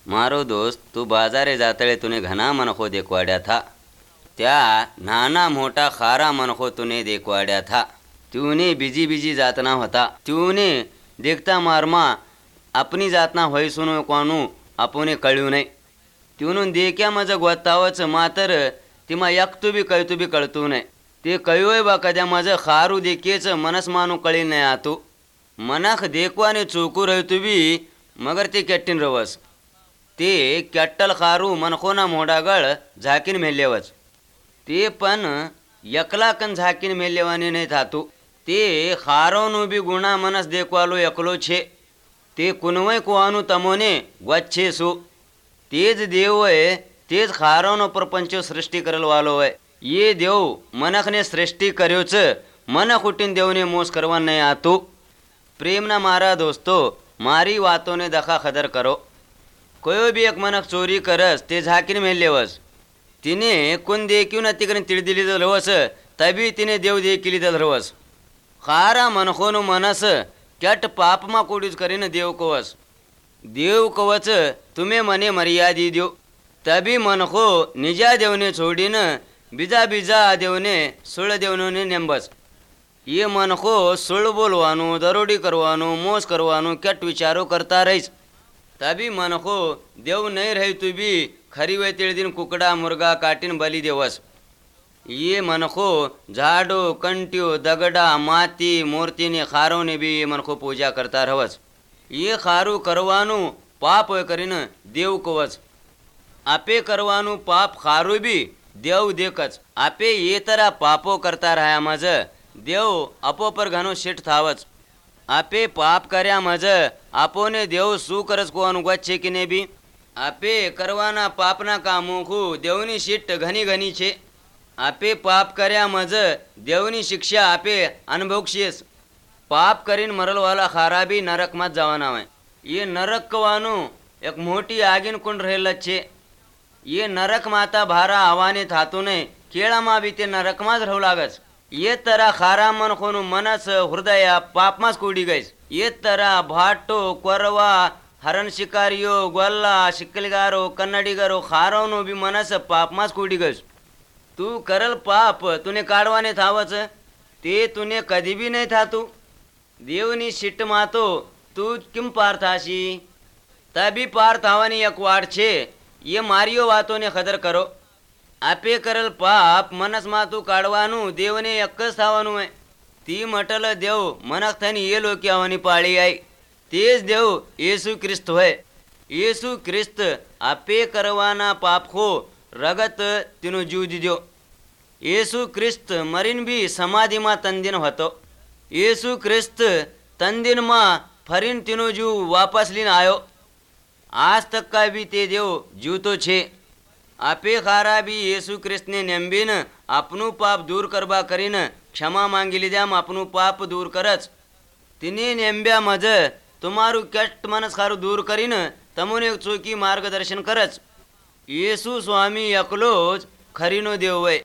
मारो दोस्त तू बाजारे जातळे तूने घना मनखो देखवाड्या था त्या नाना मोठा खारा मनखो तूने देखवाड्या था तूने बिजी बिजी जातना होता तूने देखता मारमा अपनी जातना होई सुनो कोणू आपुने कळू नाही तिवून देख्या माझं गोतावच मातर तिमा एकतू बी कळतू नाही ते कळयोय बा कद्या माझं खारू देखेच मनस मानू कळी नाही आतू मनाख देखवाने चोकू रहितू बी मगर ते केट्टीन रवस ते केट्टल खारू मनखोना मोडागळ झाकीन मेल्लेवच ते पण एकलाकन झाकीन मेल्लेवाने नाही थातू ते खारोनु बी गुणा मनस देखवालो एकलो छे ते कुनवय कुवानु तमोने वच्छे सु तेज देव है तेज खारोनो प्रपंच सृष्टि करल वालो है ये देव मनखने सृष्टि कर्योच मनख उठीन देवने मोस करवान नहीं आतू प्रेमना मारा दोस्तों मारी वातों ने दखा खदर करो कोई भी एक मनख चोरी करस ते झाकीन मेल्लेवस तिने कुन देखीव न तिकने तिळदिली रवस तभी तिने देव देखिली रवस खारा मनखोनु मनस केट पापमा कोडीज करीन देव कवच तुम्हें मने मर्यादी द्यो तभी मनखो निजा देवने छोड़ीन बीजा बीजा देवने सुळ देवने नेंबस ये मनखो सुळ बोलवानो दरोडी करवानो मोस करवानो केट विचारो करता रहीस तभी मनखो देव नहीं रही तू भी खरी वे तिळ दिन कुकड़ा मुर्गा काटीन बली देवस ये मनखो झाडो कंट्यो दगडा माती मूर्तिने खारोने भी ये मनखो पूजा करता रहवस ये खारू करवानु पाप करीन देव कवच आपे करवानु पाप खारू भी देव देखच आपे ये तरा पापो करता रहा मज देव अपो पर घनो शिट थावच आपे पाप कर्या मज आपोने देव सू करस को अनुगच्छे की ने भी आपे करवाना पापना कामो खू देवनी शिट घनी घनी छे आपे पाप कर्या मज देवनी शिक्षा आपे अनुभवशीस पाप करीन मरल वाला खारा भी नरक मत जवाना है ये नरक कवानो एक मोटी आगिन कुंड रहेल छे ये नरक माता भारा आवाने थातो ने केळा मा भी ते नरक माज रहू लागस ये तरा खारा मन खोनु मनस हृदय पाप मास कोडी गईस ये तरा भाटो कोरवा हरण शिकारियो गोल्ला शिकलगारो कन्नडीगारो खारोनो भी मनस पाप मास कोडी गईस तू करल पाप तूने काढवाने थावच ते तूने कधी भी नहीं थातू देवनी शिट मातो तू किम पार थाशी तभी पार थावानी एक वाट छे ये मारियो वातो ने खदर करो आपे करल पाप मनस मातू काढवानु देवने एकच थावानु है ती मटल देव मनक थनी ये लोक आवनी पाळी आई तेज देव येसु ख्रिस्त होय येसु ख्रिस्त आपे करवाना पाप हो रगत तिनु जीव दिद्यो येसु ख्रिस्त मरीन भी समाधि मा तंदिन होतो येसु ख्रिस्त तंदिन मा फरीन तिनु जीव वापस लीन आयो आज तक का भी ते देव जीवतो छे आपे खारा भी येसु ख्रिस्त ने नेम्बीन आपनु पाप दूर करबा करीन क्षमा मांगी लीध्याम आपनु पाप दूर करच तिने नेम्ब्या मज तुम्हारू केट मनस खारू दूर करीन तमुने चोकी मार्गदर्शन करच येसु स्वामी एकलोज खरीनो देव वय